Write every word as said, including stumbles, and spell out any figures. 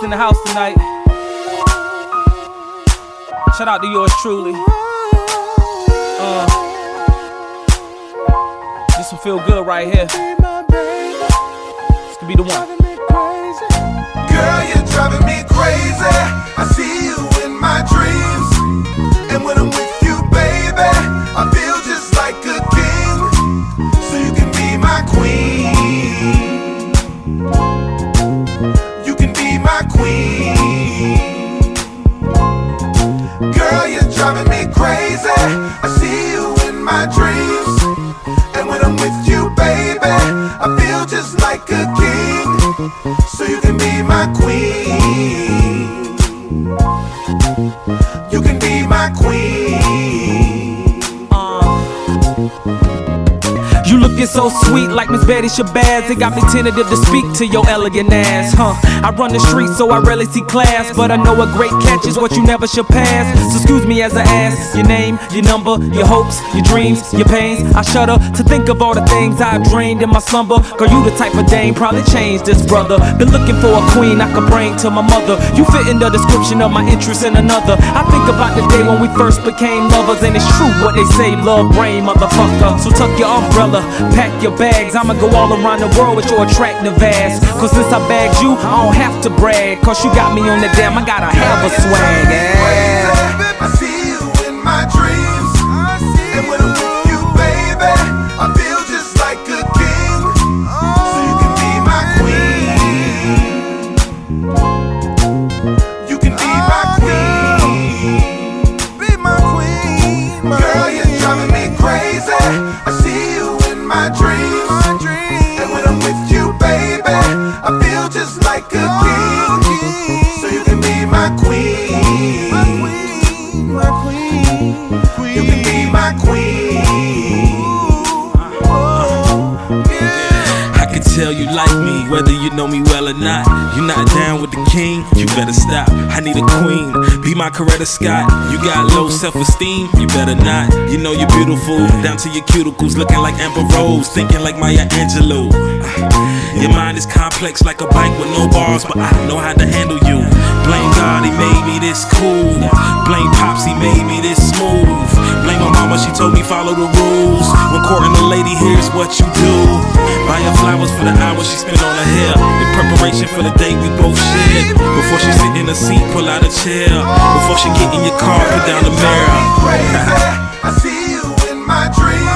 in the house tonight. Shout out to yours truly. Uh, this will feel good right here. This could be the one. Girl, you're driving me crazy. I see you in my dreams, and when I'm with you, baby, I feel just like a king. So you can be my queen. You can be my queen. Girl, you're driving me crazy. I see you in my dreams, and when I'm with you, baby, I feel just like a king. So you can be my queen. You can be my queen. Uh. You looking so sweet like Miss Betty Shabazz. It got me tentative to speak to your elegant ass, huh? I run the streets so I rarely see class, but I know a great catch is what you never should pass. So excuse me as I ask your name, your number, your hopes, your dreams, your pains. I shudder to think of all the things I've drained in my slumber. Girl, you the type of dame probably changed this brother. Been looking for a queen I could bring to my mother. You fit in the description of my interest in another. I think about the day when we first became lovers, and it's true what they say, love brain, motherfucker. So tuck your umbrella, pack your bags, I'ma go all around the world with your attractive ass. Cause since I bagged you, I don't have to brag, cause you got me on the damn, I gotta have a swag, yeah. I see you in my dreams, and when I'm with you, baby, I feel just like a king. So you can be my queen. You can be my queen. Be my queen. Girl, you're driving me crazy. I see you in my dreams, and when I'm with you, baby, I feel just like a king. So you can be my queen. My queen. You can be my queen. I can tell you like me, whether you know me well or not. You not down with the king, you better stop. I need a queen, be my Coretta Scott. You got low self-esteem, you better not. You know you're beautiful, down to your cuticles, looking like Amber Rose, thinking like Maya Angelou. Your mind is complex like a bank with no bars, but I know how to handle you. Blame God, he made me this cool. Blame Pops, he made me this smooth. Blame my mama, she told me follow the rules. When courting a lady, here's what you do. Buy her flowers for the hours she spent on her hair, in preparation for the day we both shared. Before she sit in a seat, pull out a chair. Before she get in your car, put down the mirror. I see you in my dreams.